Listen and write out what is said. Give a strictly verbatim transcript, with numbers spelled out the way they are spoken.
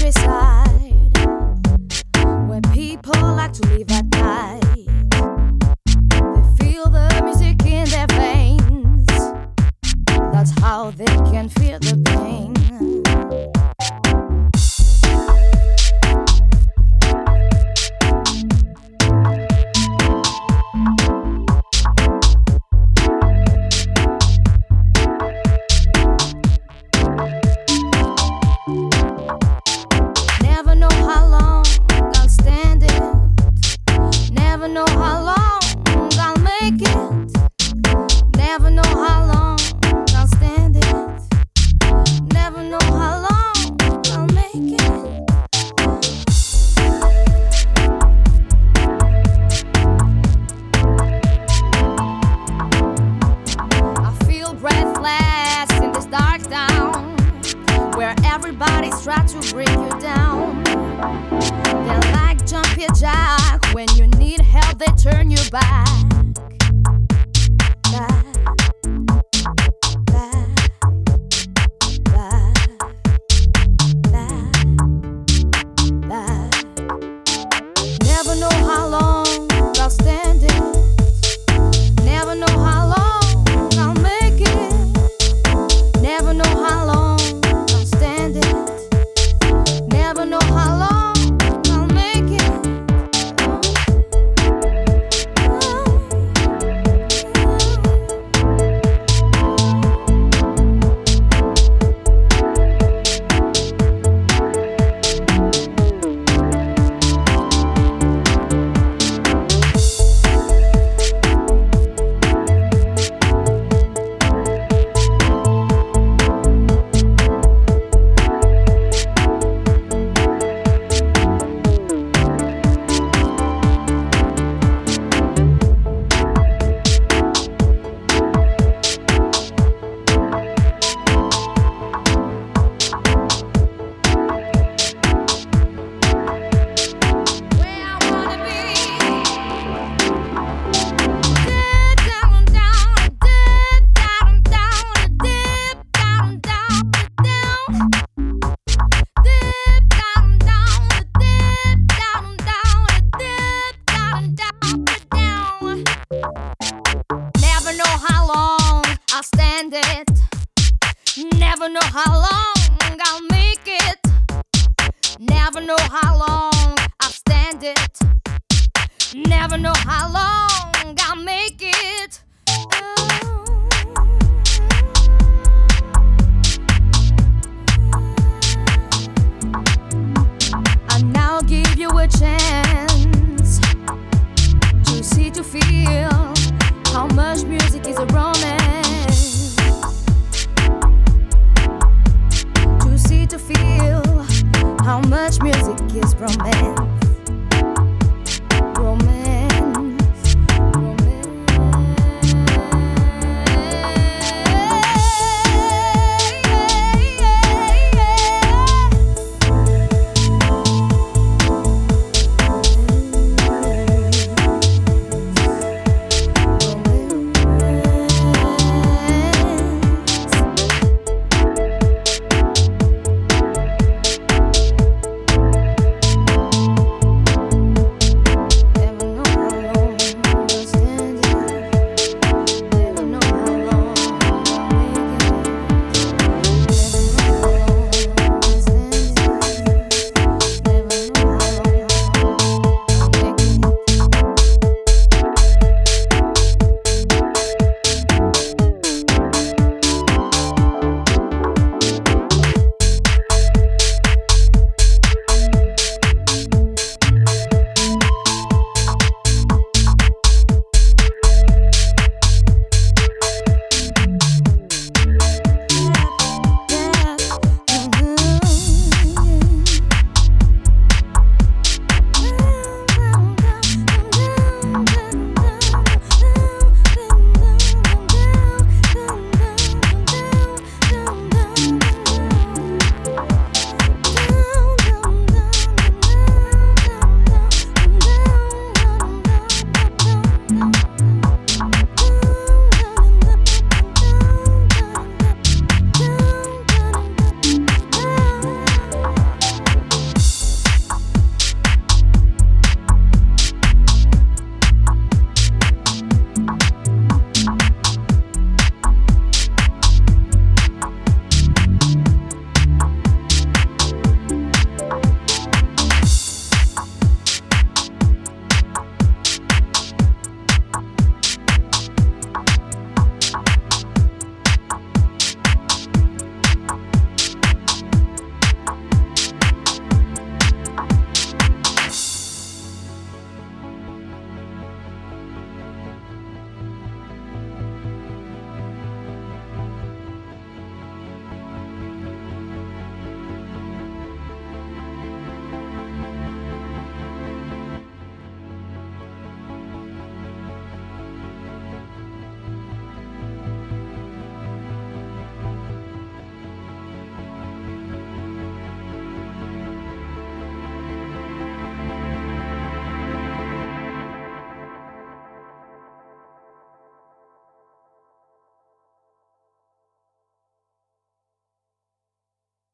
countryside where people like to live at night. They feel the music in their veins. That's how they can feel the pain. Never know how long I'll stand it. Never know how long I'll make it. Never know how long I'll stand it. Never know how long I'll make it. I feel breathless in this dark town where everybody's trying to bring you down. They're like jumpy jack. When you need help, they turn you back. Back, back, back, back, back. Never know how long I'll stand it. Never know how long I'll make it. Never know how long I'll stand it. Never know how long I'll make it. Never know how long I'll stand it. Never know how long I'll make it. Never know how long I'll stand it. Never know how long I'll make it.